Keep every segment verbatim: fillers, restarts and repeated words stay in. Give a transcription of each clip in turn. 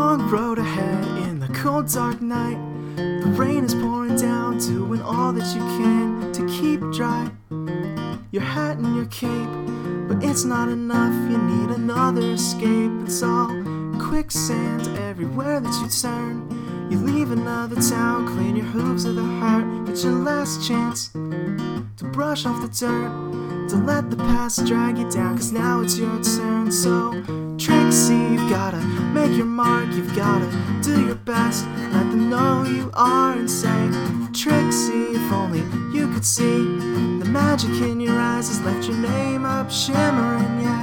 long road ahead in the cold dark night. The rain is pouring down, doing all that you can to keep dry your hat and your cape, but it's not enough, you need another escape. It's all quicksand everywhere that you turn. You leave another town, clean your hooves of the hurt. It's your last chance to brush off the dirt, to let the past drag you down, cause now it's your turn. So Trixie, you've gotta make your mark, you've gotta do your best. Let them know who you are and say, Trixie, if only you could see the magic in your eyes has left your name up shimmering, yeah.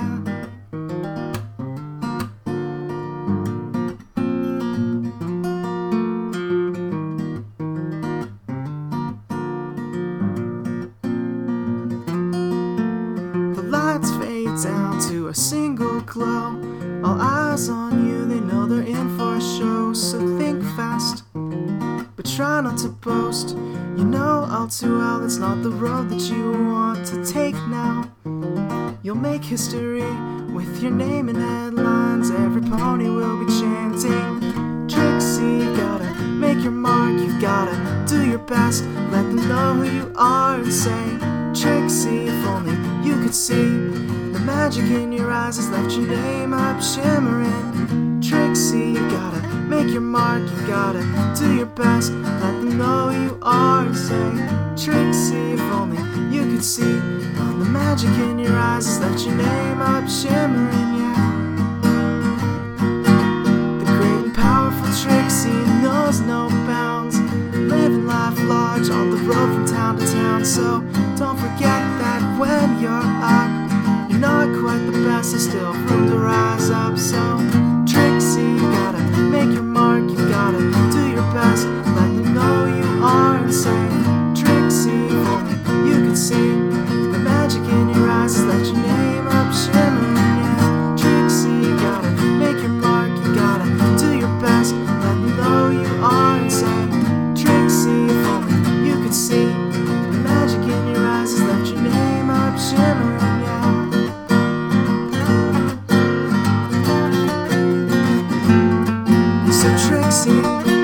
Down to a single glow, all eyes on you, they know they're in for a show. So think fast, but try not to boast. You know all too well it's not the road that you want to take now. You'll make history with your name in headlines, every pony will be chanting, Trixie, you gotta make your mark, you've gotta do your best. Let them know who you are and say, Trixie, if only you could see the magic in your eyes has left your name up shimmering. Trixie, you gotta make your mark, you gotta do your best. Let them know who you are and say, Trixie, if only you could see the magic in your eyes has left your name up shimmering, yeah. The great and powerful Trixie knows no bounds, living life large on the road from town to town. So don't forget that when you're up, you're not quite the best, there's still room to rise up. So Trixie, you gotta make your mark, you gotta do your best. Let them know who you are and say, Trixie, if only you could see the magic in your eyes has left your name up shimmering, yeah. Trixie, you gotta make your mark, you gotta do your best. Let them know who you are and say, Trixie, if only you could see the magic in your eyes has left your name up shimmering, yeah. So Trixie,